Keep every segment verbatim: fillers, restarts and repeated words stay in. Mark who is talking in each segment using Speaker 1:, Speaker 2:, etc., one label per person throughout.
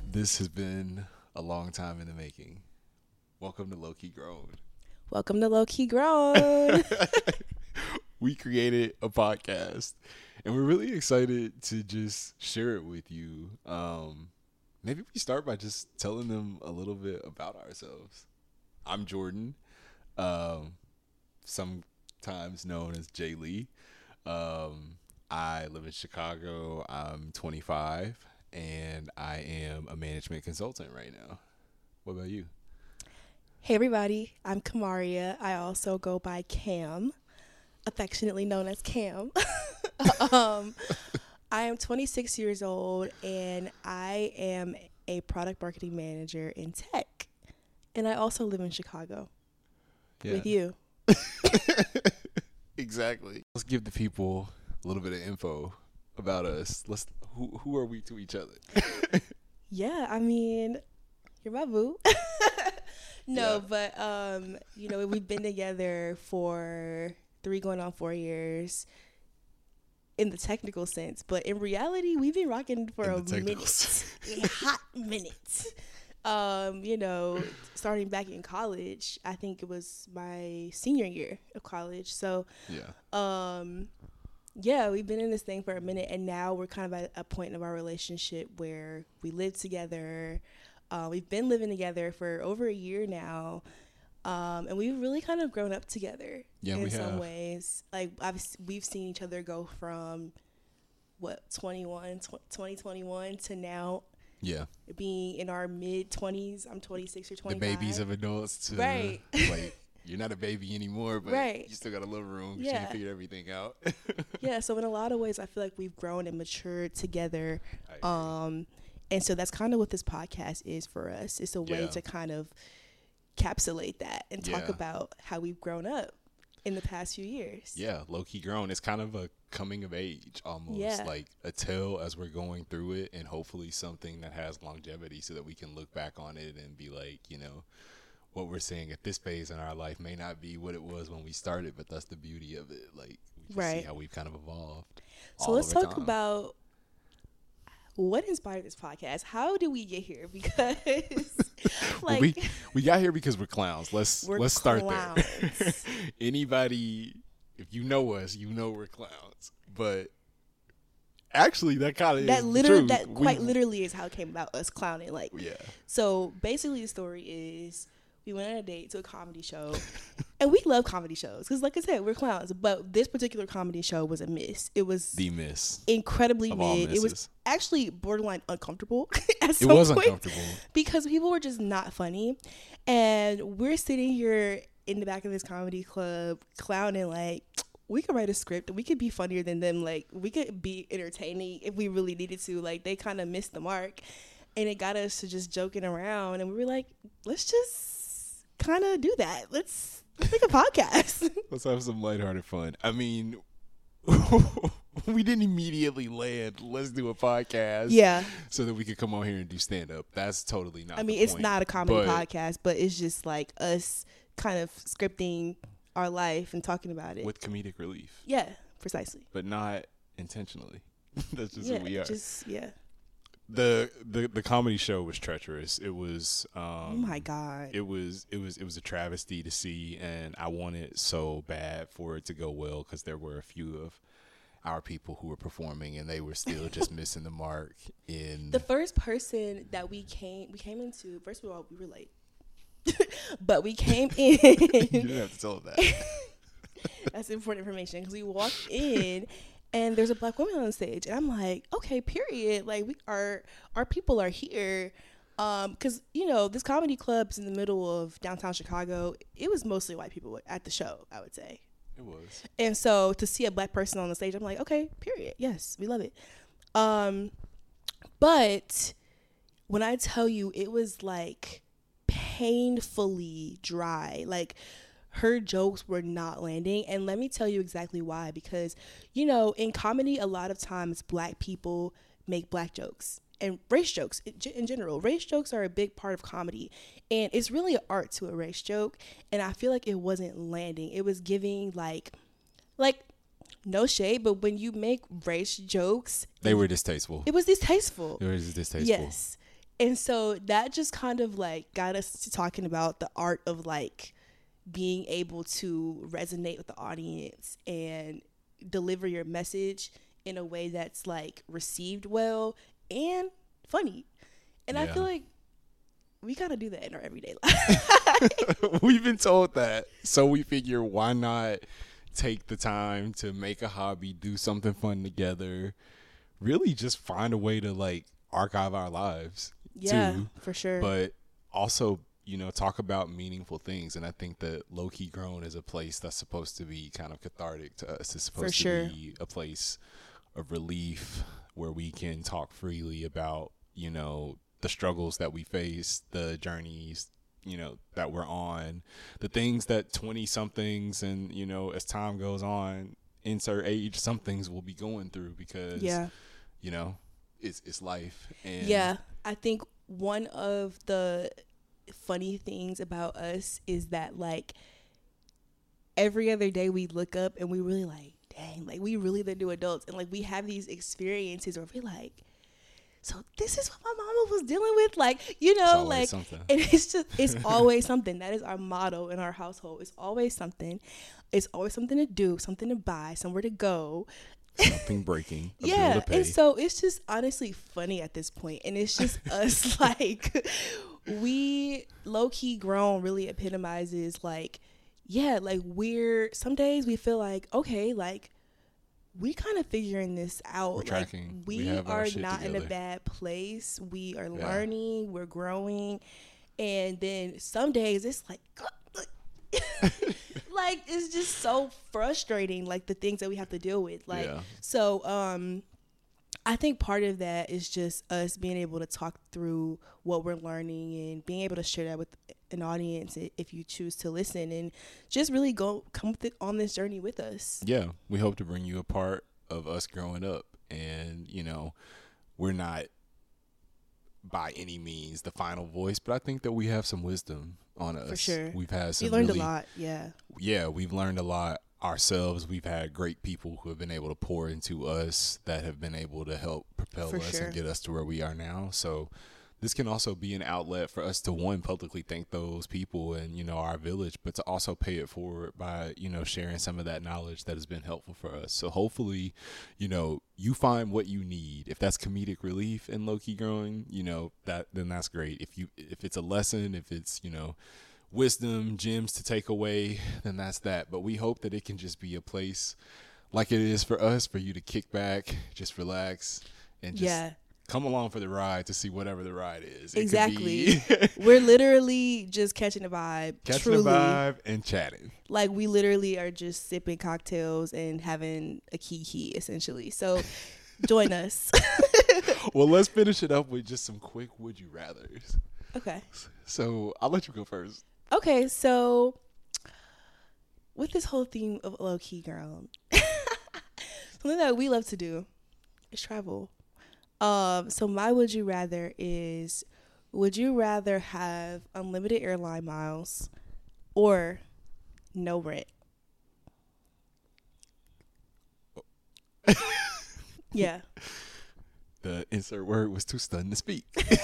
Speaker 1: This has been a long time in the making. Welcome to Low Key Grown.
Speaker 2: Welcome to Low Key Grown.
Speaker 1: We created a podcast, and we're really excited to just share it with you. Um, maybe we start by just telling them a little bit about ourselves. I'm Jordan, um, sometimes known as Jay Lee. Um, I live in Chicago. I'm twenty-five, and I am a management consultant right now. What about you?
Speaker 2: Hey everybody, I'm Kamaria. I also go by Cam, affectionately known as Cam. um, I am twenty-six years old, and I am a product marketing manager in tech. And I also live in Chicago yeah. with you.
Speaker 1: Exactly. Let's give the people a little bit of info about us. Let's. Who who are we to each other?
Speaker 2: Yeah, I mean, you're my boo. No, yeah. but um, you know, we've been together for three going on four years in the technical sense, but in reality, we've been rocking for in a minute, a hot minute. Um, you know, starting back in college, I think it was my senior year of college. So,
Speaker 1: yeah,
Speaker 2: um, yeah, we've been in this thing for a minute, and now we're kind of at a point of our relationship where we live together. Uh, we've been living together for over a year now, um, and we've really kind of grown up together
Speaker 1: yeah,
Speaker 2: in
Speaker 1: we
Speaker 2: some
Speaker 1: have.
Speaker 2: ways. Like I've, we've seen each other go from what twenty-one, twenty twenty-one to now.
Speaker 1: Yeah,
Speaker 2: being in our mid twenties. I'm twenty-six or twenty-five.
Speaker 1: The babies of adults to
Speaker 2: right.
Speaker 1: Like you're not a baby anymore, but
Speaker 2: right.
Speaker 1: you still got a little room.
Speaker 2: Yeah,
Speaker 1: you figured everything out.
Speaker 2: Yeah, so in a lot of ways, I feel like we've grown and matured together. Um, and so that's kind of what this podcast is for us. It's a way
Speaker 1: yeah.
Speaker 2: to kind of encapsulate that and talk
Speaker 1: yeah.
Speaker 2: about how we've grown up in the past few years.
Speaker 1: Yeah, low-key grown. It's kind of a coming of age almost,
Speaker 2: yeah.
Speaker 1: like a tale as we're going through it, and hopefully something that has longevity so that we can look back on it and be like, you know, what we're seeing at this phase in our life may not be what it was when we started, but that's the beauty of it. Like, we can
Speaker 2: right.
Speaker 1: see how we've kind of evolved.
Speaker 2: So let's talk time. about what inspired this podcast. How did we get here? Because like
Speaker 1: well, we we got here because we're clowns. Let's
Speaker 2: we're
Speaker 1: let's
Speaker 2: clowns.
Speaker 1: start there. Anybody, if you know us, you know we're clowns. But actually, that kind of
Speaker 2: that
Speaker 1: is
Speaker 2: literally
Speaker 1: true.
Speaker 2: that
Speaker 1: we,
Speaker 2: quite literally is how it came about, us clowning. Like
Speaker 1: yeah.
Speaker 2: So basically, the story is we went on a date to a comedy show, and we love comedy shows because, like I said, we're clowns. But this particular comedy show was a miss. It was
Speaker 1: the miss,
Speaker 2: incredibly
Speaker 1: of
Speaker 2: mid. It was actually borderline uncomfortable. At some
Speaker 1: it was
Speaker 2: point
Speaker 1: uncomfortable
Speaker 2: because people were just not funny, and we're sitting here in the back of this comedy club clowning like we could write a script. We could be funnier than them. Like we could be entertaining if we really needed to. Like they kind of missed the mark, and it got us to just joking around. And we were like, let's just kind of do that. Let's, let's make a podcast.
Speaker 1: Let's have some lighthearted fun. I mean, we didn't immediately land, let's do a podcast.
Speaker 2: Yeah.
Speaker 1: So that we could come on here and do stand up. That's totally not
Speaker 2: I mean,
Speaker 1: the
Speaker 2: it's
Speaker 1: point,
Speaker 2: not a comedy
Speaker 1: but
Speaker 2: podcast, but it's just like us kind of scripting our life and talking about it.
Speaker 1: With comedic relief.
Speaker 2: Yeah, precisely.
Speaker 1: But not intentionally. That's just
Speaker 2: yeah,
Speaker 1: who we are.
Speaker 2: Just, yeah.
Speaker 1: The, the the comedy show was treacherous. It was um,
Speaker 2: oh my god.
Speaker 1: It was it was it was a travesty to see, and I wanted so bad for it to go well because there were a few of our people who were performing and they were still just missing the mark. In
Speaker 2: the first person that we came we came into, first of all, we were late, but we came in.
Speaker 1: You didn't have to tell them that.
Speaker 2: That's important information because we walked in. And there's a black woman on stage, and I'm like, okay, period. Like we are, our people are here, um, because you know this comedy club's in the middle of downtown Chicago. It was mostly white people at the show, I would say.
Speaker 1: It was.
Speaker 2: And so to see a black person on the stage, I'm like, okay, period. Yes, we love it. Um, but when I tell you, it was like painfully dry, like. Her jokes were not landing, and let me tell you exactly why. Because, you know, in comedy, a lot of times black people make black jokes and race jokes in general. Race jokes are a big part of comedy, and it's really an art to a race joke, and I feel like it wasn't landing. It was giving like, like no shade, but when you make race jokes,
Speaker 1: they were distasteful.
Speaker 2: It was distasteful.
Speaker 1: It was distasteful.
Speaker 2: Yes. And so that just kind of like got us to talking about the art of like being able to resonate with the audience and deliver your message in a way that's like received well and funny. And yeah. I feel like we gotta do that in our everyday life.
Speaker 1: We've been told that. So we figure, why not take the time to make a hobby, do something fun together, really just find a way to like archive our lives.
Speaker 2: Yeah,
Speaker 1: too,
Speaker 2: for sure.
Speaker 1: But also, you know, talk about meaningful things. And I think that Low Key Grown is a place that's supposed to be kind of cathartic to us. It's supposed
Speaker 2: for
Speaker 1: to
Speaker 2: sure.
Speaker 1: be a place of relief where we can talk freely about, you know, the struggles that we face, the journeys, you know, that we're on, the things that twenty somethings and, you know, as time goes on, insert age, some things will be going through because,
Speaker 2: yeah.
Speaker 1: you know, it's it's life. And
Speaker 2: yeah, I think one of the funny things about us is that like every other day we look up and we really like, dang, like we really the new adults, and like we have these experiences where we're like, so this is what my mama was dealing with, like, you know, like something. And it's just it's always something. That is our motto in our household. It's always something. It's always something to do, something to buy, somewhere to go.
Speaker 1: Something breaking. A
Speaker 2: yeah,
Speaker 1: bill to pay.
Speaker 2: And so it's just honestly funny at this point, and it's just us like we Low Key Grown really epitomizes like, yeah, like we're some days we feel like, okay, like we kind of figuring this out.
Speaker 1: We're
Speaker 2: like
Speaker 1: tracking.
Speaker 2: we,
Speaker 1: we
Speaker 2: are not
Speaker 1: together.
Speaker 2: in a bad place. We are
Speaker 1: yeah.
Speaker 2: learning. We're growing, and then some days it's like. Like it's just so frustrating, like the things that we have to deal with, like yeah. so um I think part of that is just us being able to talk through what we're learning and being able to share that with an audience if you choose to listen, and just really go come with it on this journey with us.
Speaker 1: Yeah, we hope to bring you a part of us growing up, and you know, we're not by any means the final voice, but I think that we have some wisdom on us.
Speaker 2: For sure.
Speaker 1: We've had some
Speaker 2: We learned
Speaker 1: really,
Speaker 2: a lot, yeah.
Speaker 1: Yeah, we've learned a lot ourselves. We've had great people who have been able to pour into us that have been able to help propel
Speaker 2: For
Speaker 1: us
Speaker 2: sure.
Speaker 1: and get us to where we are now. So this can also be an outlet for us to, one, publicly thank those people and, you know, our village, but to also pay it forward by, you know, sharing some of that knowledge that has been helpful for us. So hopefully, you know, you find what you need. If that's comedic relief in Low Key Growing, you know, that then that's great. If you if it's a lesson, if it's, you know, wisdom, gems to take away, then that's that. But we hope that it can just be a place like it is for us, for you to kick back, just relax, and just yeah. come along for the ride to see whatever the ride is. It
Speaker 2: exactly. We're literally just catching a vibe.
Speaker 1: Catching
Speaker 2: truly.
Speaker 1: a vibe and chatting.
Speaker 2: Like we literally are just sipping cocktails and having a kiki essentially. So join us.
Speaker 1: Well, let's finish it up with just some quick would you rathers.
Speaker 2: Okay.
Speaker 1: So I'll let you go first.
Speaker 2: Okay, so with this whole theme of Low Key Grown, something that we love to do is travel. Um, so my would you rather is, would you rather have unlimited airline miles or no rent? Yeah.
Speaker 1: The insert word was too stunned to speak.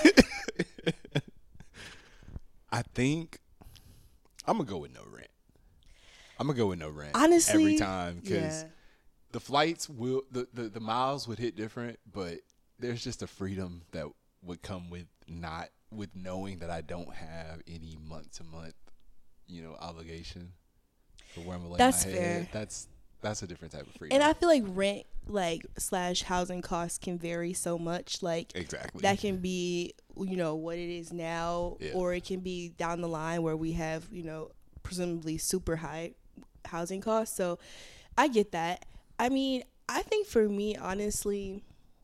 Speaker 1: I think I'm going to go with no rent. I'm going to go with no rent.
Speaker 2: Honestly.
Speaker 1: Every time. Because
Speaker 2: yeah.
Speaker 1: the flights will, the, the, the miles would hit different, but there's just a freedom that would come with not, with knowing that I don't have any month to month, you know, obligation for where I'm going to lay
Speaker 2: That's
Speaker 1: my
Speaker 2: fair.
Speaker 1: head. That's, that's a different type of freedom.
Speaker 2: And I feel like rent, like, slash housing costs can vary so much. Like,
Speaker 1: exactly.
Speaker 2: That can be, you know, what it is now, yeah. or it can be down the line where we have, you know, presumably super high housing costs. So I get that. I mean, I think for me, honestly,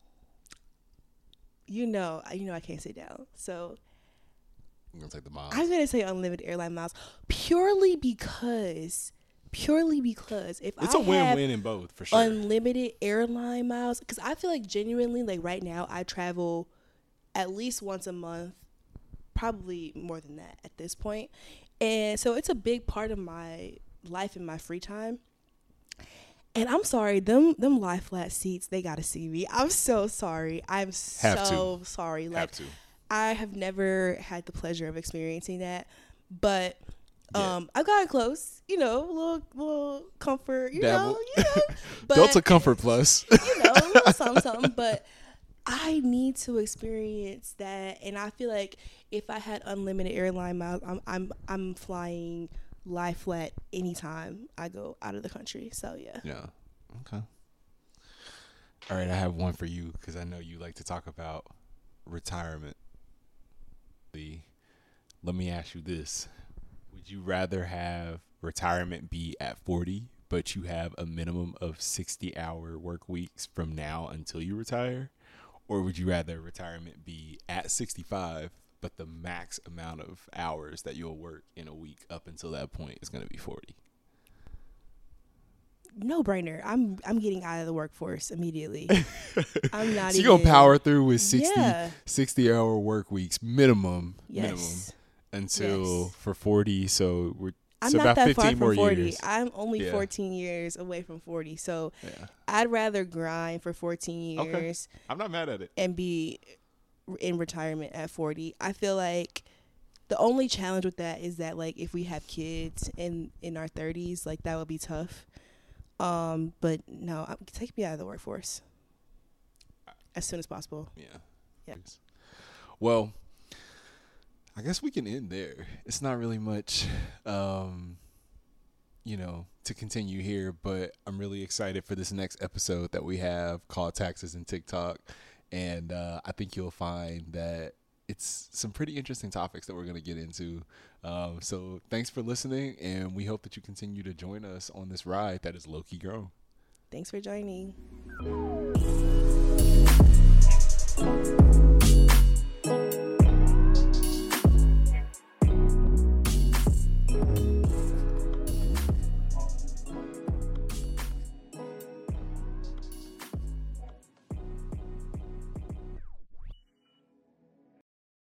Speaker 2: you know, you know, I can't sit down. So
Speaker 1: I'm going to take the miles.
Speaker 2: I'm going to say unlimited airline miles purely because... Purely because if
Speaker 1: it's
Speaker 2: I
Speaker 1: a win-win in both, for sure.
Speaker 2: Unlimited airline miles, because I feel like genuinely, like right now, I travel at least once a month, probably more than that at this point, and so it's a big part of my life and my free time. And I'm sorry, them them lie flat seats, they gotta see me. I'm so sorry. I'm so sorry. Like,
Speaker 1: Have to.
Speaker 2: I have never had the pleasure of experiencing that, but
Speaker 1: Yeah.
Speaker 2: um, I've gotten close. You know, a little, little comfort. You
Speaker 1: Dabble.
Speaker 2: know, you know. But,
Speaker 1: Delta Comfort Plus.
Speaker 2: you know, a little something, something. But I need to experience that, and I feel like if I had unlimited airline miles, I'm, I'm, I'm flying lie flat anytime I go out of the country. So yeah.
Speaker 1: Yeah. Okay. All right, I have one for you because I know you like to talk about retirement. The, let me ask you this. Would you rather have retirement be at forty, but you have a minimum of sixty hour work weeks from now until you retire? Or would you rather retirement be at sixty-five, but the max amount of hours that you'll work in a week up until that point is going to be forty?
Speaker 2: No brainer. I'm I'm getting out of the workforce immediately. I'm not
Speaker 1: so
Speaker 2: even.
Speaker 1: you're going to power through with sixty,
Speaker 2: Yeah.
Speaker 1: sixty hour work weeks minimum, minimum
Speaker 2: Yes.
Speaker 1: until
Speaker 2: Yes.
Speaker 1: for forty. So we're
Speaker 2: I'm
Speaker 1: so
Speaker 2: not
Speaker 1: about
Speaker 2: that
Speaker 1: fifteen
Speaker 2: far
Speaker 1: more
Speaker 2: from forty.
Speaker 1: years.
Speaker 2: I'm only
Speaker 1: Yeah.
Speaker 2: fourteen years away from forty. So
Speaker 1: Yeah.
Speaker 2: I'd rather grind for fourteen
Speaker 1: Okay.
Speaker 2: years
Speaker 1: I'm not mad at it.
Speaker 2: and be in retirement at forty. I feel like the only challenge with that is that, like, if we have kids in in our thirties, like, that would be tough. Um, but no, I'm- take me out of the workforce as soon as possible.
Speaker 1: Yeah.
Speaker 2: Yeah.
Speaker 1: Well, I guess we can end there. It's not really much, um, you know, to continue here, but I'm really excited for this next episode that we have called Taxes and TikTok. And uh, I think you'll find that it's some pretty interesting topics that we're going to get into. Um, so thanks for listening, and we hope that you continue to join us on this ride that is low-key grown.
Speaker 2: Thanks for joining.